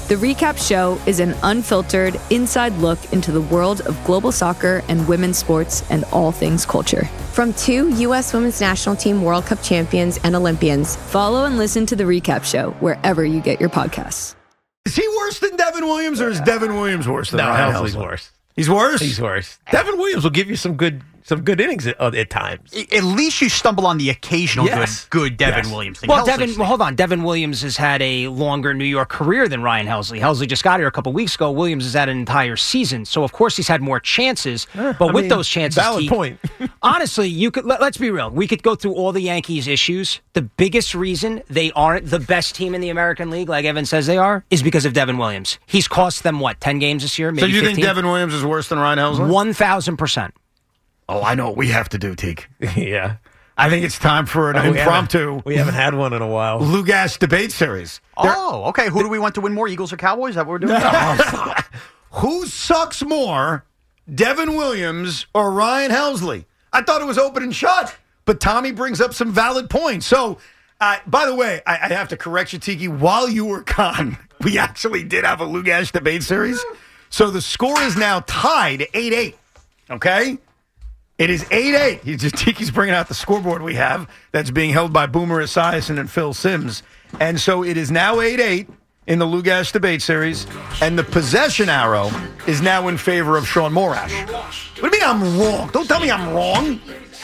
The Recap Show is an unfiltered, inside look into the world of global soccer and women's sports and all things culture. From 2 U.S. Women's National Team World Cup champions and Olympians. Follow and listen to The Recap Show wherever you get your podcasts. Is he worse than Devin Williams, or is Devin Williams worse than Ryan Helsley's Helsley? worse. He's worse? He's worse. Devin Williams will give you some good innings at times. At least you stumble on the occasional good Devin Williams thing. Well, hold on. Devin Williams has had a longer New York career than Ryan Helsley. Helsley just got here a couple weeks ago. Williams has had an entire season. So, of course, he's had more chances. But with those chances, valid point. Honestly, you could let's be real. We could go through all the Yankees' issues. The biggest reason they aren't the best team in the American League, like Evan says they are, is because of Devin Williams. He's cost them, 10 games this year? Maybe so you 15? think Devin Williams is worse than Ryan Helsley? 1,000%. Oh, I know what we have to do, Teak. Yeah. I think it's time for an impromptu. We haven't had one in a while. Lugash debate series. Okay. Who do we want to win more, Eagles or Cowboys? Is that what we're doing? Who sucks more, Devin Williams or Ryan Helsley? I thought it was open and shut, but Tommy brings up some valid points. So, by the way, I have to correct you, Tiki. While you were gone, we actually did have a Lugash debate series. So the score is now tied 8-8. Okay? It is 8-8. Tiki's bringing out the scoreboard we have that's being held by Boomer Esiason and Phil Simms. And so it is now 8-8 in the Lugash debate series. And the possession arrow is now in favor of Sean Morash. What do you mean I'm wrong? Don't tell me I'm wrong.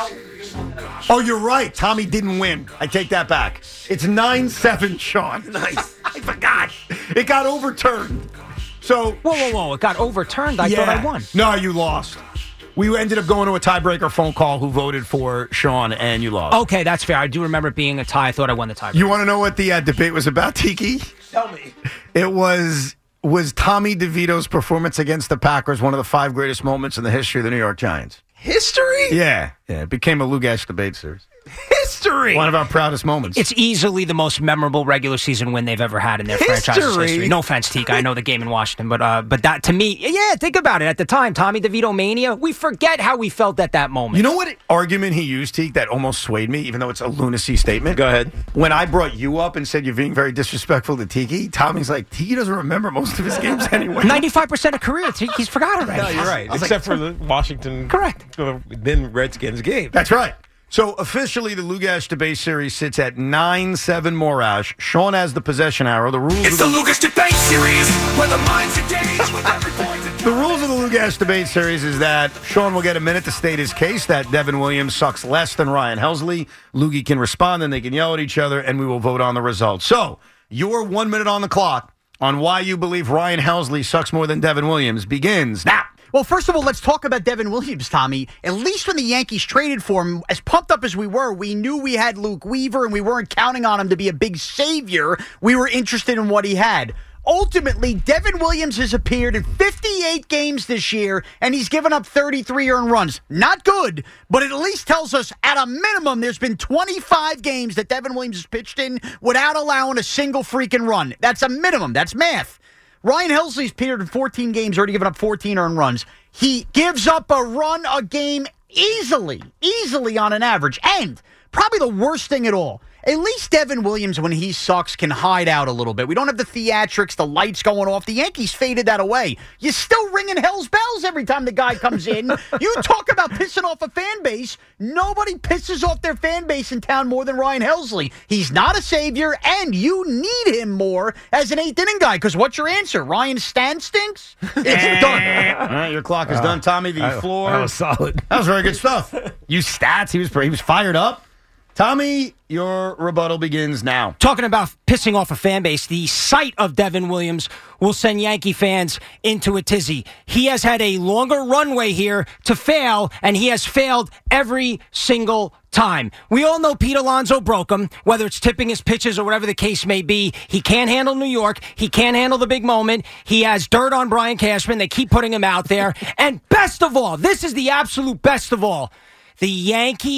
Oh, you're right. Tommy didn't win. I take that back. It's 9-7, Sean. Nice. I forgot. It got overturned. So Whoa. It got overturned. I thought I won. No, you lost. We ended up going to a tiebreaker phone call who voted for Sean, and you lost. Okay, that's fair. I do remember it being a tie. I thought I won the tiebreaker. You want to know what the debate was about, Tiki? Tell me. It was Tommy DeVito's performance against the Packers one of the 5 greatest moments in the history of the New York Giants? History? Yeah. It became a Lugash debate series. History. One of our proudest moments. It's easily the most memorable regular season win they've ever had in their franchise's history. No offense, Tika. I know the game in Washington, but that to me, think about it. At the time, Tommy DeVito mania, we forget how we felt at that moment. You know what argument he used, Teak, that almost swayed me, even though it's a lunacy statement? Go ahead. When I brought you up and said you're being very disrespectful to Tiki, Tommy's like, Tiki doesn't remember most of his games anyway. 95% of career, Tiki's forgot already. No, you're right. Except for the Washington, correct, then Redskins game. That's right. So officially, the Lugash debate series sits at 9-7 Morash. Sean has the possession arrow. The rules. It's the Lugash debate series where the minds engage with every point. The rules of the Lugash debate series is that Sean will get a minute to state his case that Devin Williams sucks less than Ryan Helsley. Loogie can respond, and they can yell at each other, and we will vote on the results. So your 1 minute on the clock on why you believe Ryan Helsley sucks more than Devin Williams begins now. Well, first of all, let's talk about Devin Williams, Tommy. At least when the Yankees traded for him, as pumped up as we were, we knew we had Luke Weaver and we weren't counting on him to be a big savior. We were interested in what he had. Ultimately, Devin Williams has appeared in 58 games this year, and he's given up 33 earned runs. Not good, but it at least tells us, at a minimum, there's been 25 games that Devin Williams has pitched in without allowing a single freaking run. That's a minimum. That's math. Ryan Helsley's appeared in 14 games, already given up 14 earned runs. He gives up a run a game easily on an average. And probably the worst thing at all, at least Devin Williams, when he sucks, can hide out a little bit. We don't have the theatrics, the lights going off. The Yankees faded that away. You're still ringing hell's bells every time the guy comes in. You talk about pissing off a fan base. Nobody pisses off their fan base in town more than Ryan Helsley. He's not a savior, and you need him more as an eighth-inning guy. Because what's your answer? Ryan Stan stinks? It's done. All right, your clock is done, Tommy. The floor. That was solid. That was very good stuff. You stats. He was fired up. Tommy, your rebuttal begins now. Talking about pissing off a fan base, the sight of Devin Williams will send Yankee fans into a tizzy. He has had a longer runway here to fail, and he has failed every single time. We all know Pete Alonso broke him, whether it's tipping his pitches or whatever the case may be. He can't handle New York. He can't handle the big moment. He has dirt on Brian Cashman. They keep putting him out there. And best of all, this is the absolute best of all, the Yankees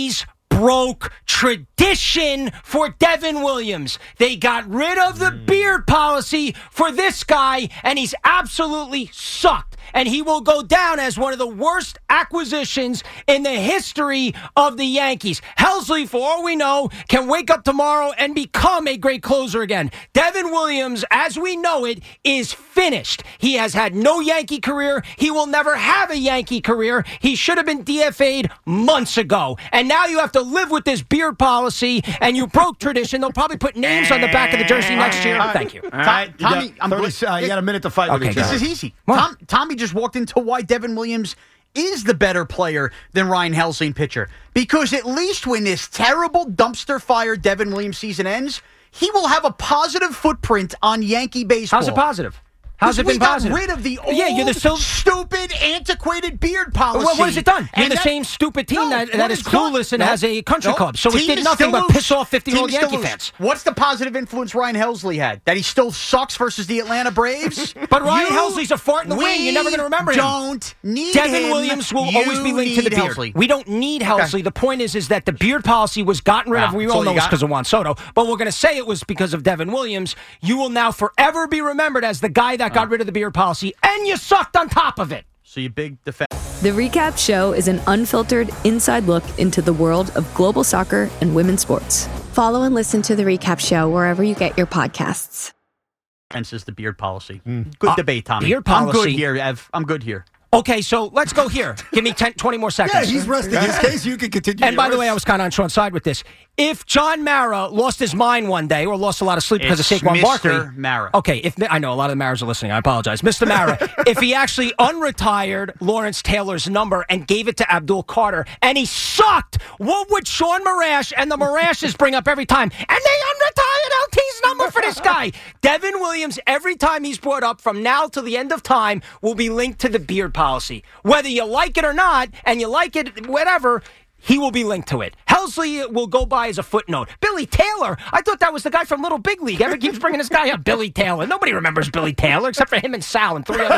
broke tradition for Devin Williams. They got rid of the beard policy for this guy, and he's absolutely sucked. And he will go down as one of the worst acquisitions in the history of the Yankees. Helsley, for all we know, can wake up tomorrow and become a great closer again. Devin Williams, as we know it, is finished. He has had no Yankee career. He will never have a Yankee career. He should have been DFA'd months ago. And now you have to live with this beard policy, and you broke tradition. They'll probably put names on the back of the jersey next year. Thank you. All right, Tommy, you got a minute to fight with each This other. is easy. What? Tommy just walked into why Devin Williams is the better player than Ryan Helsley pitcher. Because at least when this terrible dumpster fire Devin Williams season ends, he will have a positive footprint on Yankee baseball. How's it positive? How's it we been got positive? rid of the old, you're the stupid, antiquated beard policy. What has it done? You're And the that- same stupid team No, that what is it's done- clueless and no, has a country no, club. So it team did is nothing still but loose. piss off 50-year-old Team is still Yankee loose. fans. What's the positive influence Ryan Helsley had? That he still sucks versus the Atlanta Braves? But Ryan Helsley's a fart in the wind. You're never going to remember him. Don't need Devin him. Williams will You always be linked to the need beard. Helsley. We don't need Helsley. The point is that the beard policy was gotten rid of. Wow, We that's all all know you it's got? because of Juan Soto, but we're going to say it was because of Devin Williams. You will now forever be remembered as the guy that got rid of the beard policy, and you sucked on top of it. So you big defense. The Recap Show is an unfiltered inside look into the world of global soccer and women's sports. Follow and listen to The Recap Show wherever you get your podcasts. Is the beard policy. Good debate, Tommy. beard I'm good policy. here, Ev. I'm good here. Okay, so let's go here. Give me 20 more seconds. Yeah, he's resting his case. You can continue. And by the yours. way, I was kind of on Sean's side with this. If John Mara lost his mind one day or lost a lot of sleep because of It's Saquon Mr. Barkley. Mara. Okay, I know a lot of the Maras are listening. I apologize. Mr. Mara, if he actually unretired Lawrence Taylor's number and gave it to Abdul Carter and he sucked, what would Sean Marash and the Marashes bring up every time? And they unretired LT's number for this guy. Devin Williams, every time he's brought up from now till the end of time, will be linked to the beard policy. Whether you like it or not, and you like it, whatever, he will be linked to it. Helsley will go by as a footnote. Billy Taylor, I thought that was the guy from Little Big League. Everyone keeps bringing this guy up, Billy Taylor. Nobody remembers Billy Taylor except for him and Sal and 3 other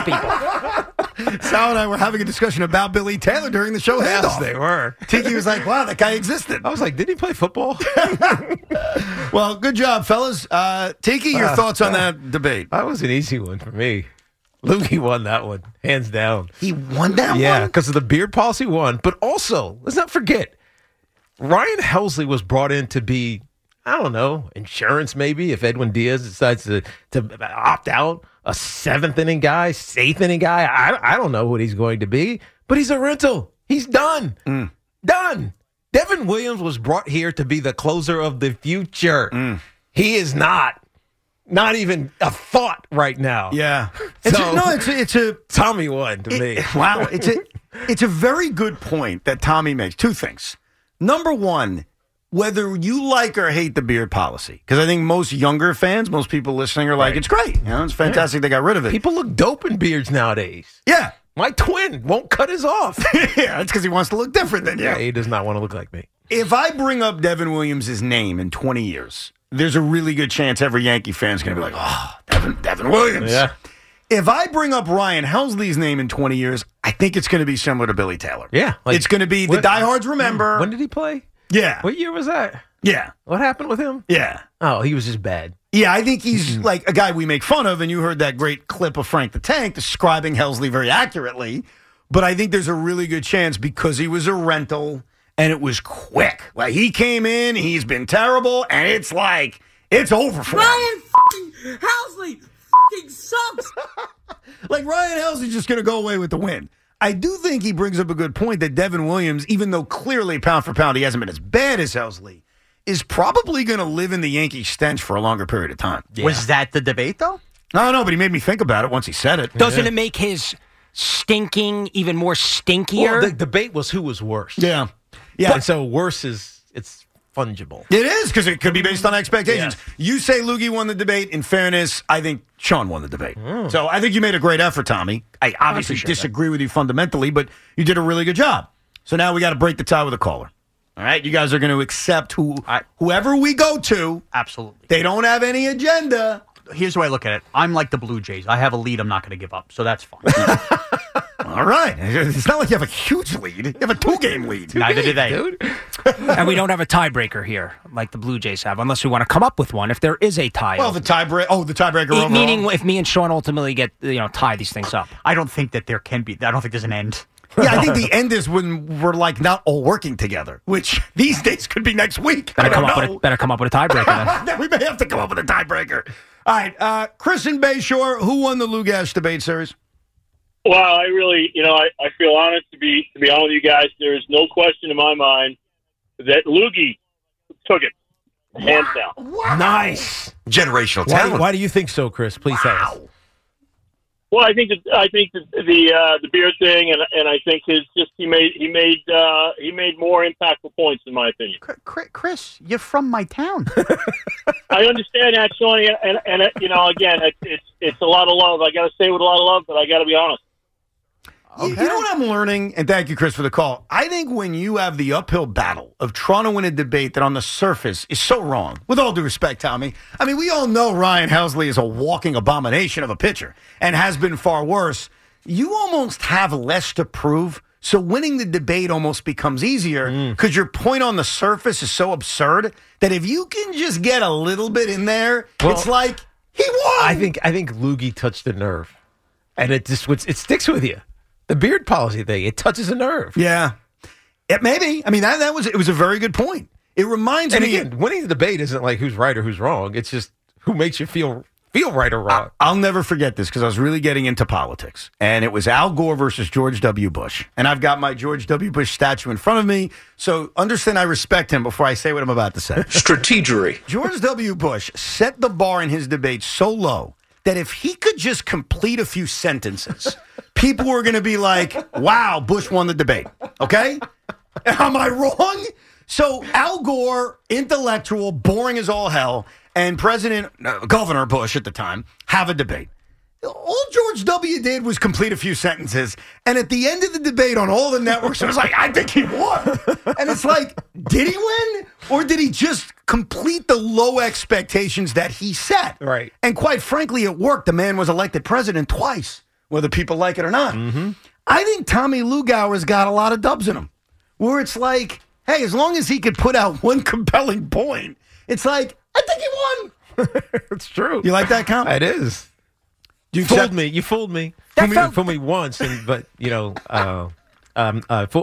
people. Sal and I were having a discussion about Billy Taylor during the show. Yes, handoff. they were. Tiki was like, "Wow, that guy existed." I was like, did he play football? Well, good job, fellas. Tiki, your thoughts on that debate? That was an easy one for me. Lukey won that one, hands down. He won that Yeah, one. because of the beard policy won. But also, let's not forget, Ryan Helsley was brought in to be, I don't know, insurance maybe, if Edwin Diaz decides to opt out, a 7th inning guy, 8th inning guy. I don't know what he's going to be, but he's a rental. He's done. Done. Devin Williams was brought here to be the closer of the future. He is not. Not even a thought right now. Yeah. So- It's a Tommy won to me. wow. It's a very good point that Tommy makes. 2 things. Number one, whether you like or hate the beard policy, because I think most younger fans, most people listening are like, Right. it's great. It's fantastic they got rid of it. People look dope in beards nowadays. Yeah. My twin won't cut his off. Yeah, that's because he wants to look different than you. Yeah, he does not want to look like me. If I bring up Devin Williams' name in 20 years, there's a really good chance every Yankee fan's going to be like, oh, Devin Williams. Yeah. If I bring up Ryan Helsley's name in 20 years, I think it's going to be similar to Billy Taylor. Yeah. It's going to be the diehards remember. When did he play? Yeah. What year was that? Yeah. What happened with him? Yeah. Oh, he was just bad. Yeah, I think he's like a guy we make fun of, and you heard that great clip of Frank the Tank describing Helsley very accurately. But I think there's a really good chance because he was a rental and it was quick. Like he came in, he's been terrible, and it's like it's over for him. Ryan Helsley sucks. Like Ryan Helsley's just going to go away with the win. I do think he brings up a good point that Devin Williams, even though clearly pound for pound he hasn't been as bad as Helsley, is probably going to live in the Yankee stench for a longer period of time. Was that the debate, though? I don't know, but he made me think about it once he said it. Doesn't it make his stinking even more stinkier? Well, the debate was who was worse. Yeah. Yeah. And so worse it's fungible. It is, because it could be based on expectations. Yes. You say Loogie won the debate. In fairness, I think Sean won the debate. So I think you made a great effort, Tommy. I obviously appreciate disagree with you fundamentally, but you did a really good job. So now we got to break the tie with a caller. All right? You guys are going to accept whoever we go to. Absolutely. They don't have any agenda. Here's the way I look at it. I'm like the Blue Jays. I have a lead I'm not going to give up, so that's fine. Well, All right. It's not like you have a huge lead. You have a 2-game lead. Neither do they. Dude. And we don't have a tiebreaker here, like the Blue Jays have, unless we want to come up with one. If there is a tie, Well, the tiebreaker overall. meaning if me and Sean ultimately get tie these things up. I don't think that there can be. I don't think there's an end. Yeah, I think the end is when we're like not all working together, which these days could be next week. I don't know. Better come up with a tiebreaker then. Then we may have to come up with a tiebreaker. All right, Chris and Bayshore, who won the Lugash debate series? Well, I really, I feel honored to be on with you guys. There is no question in my mind that Loogie took it, hands down. Wow. Nice. Generational talent. Why do you think so, Chris? Please tell us. Well, I think the beer thing, and I think he made more impactful points in my opinion. Chris, you're from my town. I understand that, Sean, and again, it's a lot of love. I got to say it with a lot of love, but I got to be honest. Okay. You know what I'm learning? And thank you, Chris, for the call. I think when you have the uphill battle of trying to win a debate that on the surface is so wrong, with all due respect, Tommy, I mean, we all know Ryan Helsley is a walking abomination of a pitcher and has been far worse. You almost have less to prove, so winning the debate almost becomes easier because your point on the surface is so absurd that if you can just get a little bit in there, it's like, he won! I think Loogie touched the nerve, and it sticks with you. The beard policy thing, it touches a nerve. Yeah. Maybe. I mean, it was a very good point. It reminds me. And again, winning the debate isn't like who's right or who's wrong. It's just who makes you feel right or wrong. I'll never forget this because I was really getting into politics. And it was Al Gore versus George W. Bush. And I've got my George W. Bush statue in front of me. So understand I respect him before I say what I'm about to say. Strategery. George W. Bush set the bar in his debate so low that if he could just complete a few sentences, people were going to be like, wow, Bush won the debate. Okay? Am I wrong? So Al Gore, intellectual, boring as all hell, and Governor Bush at the time have a debate. All George W. did was complete a few sentences, and at the end of the debate on all the networks, it was like, I think he won. And it's like, did he win? Or did he just complete the low expectations that he set? Right. And quite frankly, it worked. The man was elected president twice, whether people like it or not. Mm-hmm. I think Tommy Lugauer's got a lot of dubs in him, where it's like, hey, as long as he could put out one compelling point, it's like, I think he won. It's true. You like that comment? It is. You fooled me once, but I'm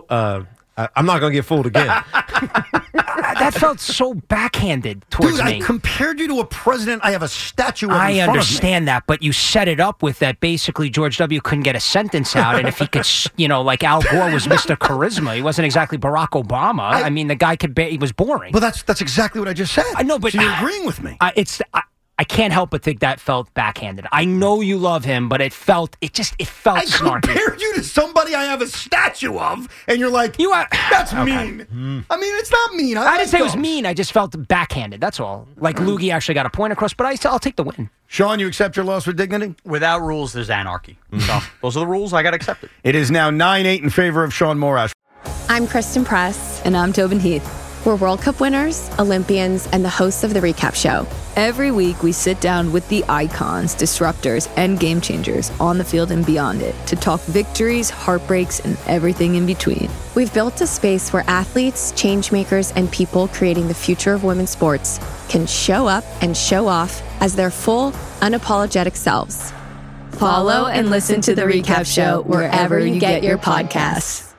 not going to get fooled again. That felt so backhanded towards me. I compared you to a president. I have a statue of. I understand that, but you set it up with that. Basically, George W. couldn't get a sentence out, and if he could, like Al Gore was Mr. Charisma. He wasn't exactly Barack Obama. I mean, the guy he was boring. Well, that's exactly what I just said. I know, but so you're agreeing with me. I can't help but think that felt backhanded. I know you love him, but it felt snarky. I compared you to somebody I have a statue of, and you're like, that's mean. I mean, it's not mean. I didn't say it was mean. I just felt backhanded. That's all. Like Loogie actually got a point across, but I'll take the win. Sean, you accept your loss with dignity? Without rules, there's anarchy. So those are the rules. I got to accept it. It is now 9-8 in favor of Sean Morash. I'm Kristen Press. And I'm Tobin Heath. We're World Cup winners, Olympians, and the hosts of The Recap Show. Every week, we sit down with the icons, disruptors, and game changers on the field and beyond it to talk victories, heartbreaks, and everything in between. We've built a space where athletes, changemakers, and people creating the future of women's sports can show up and show off as their full, unapologetic selves. Follow and listen to The Recap Show wherever you get your podcasts.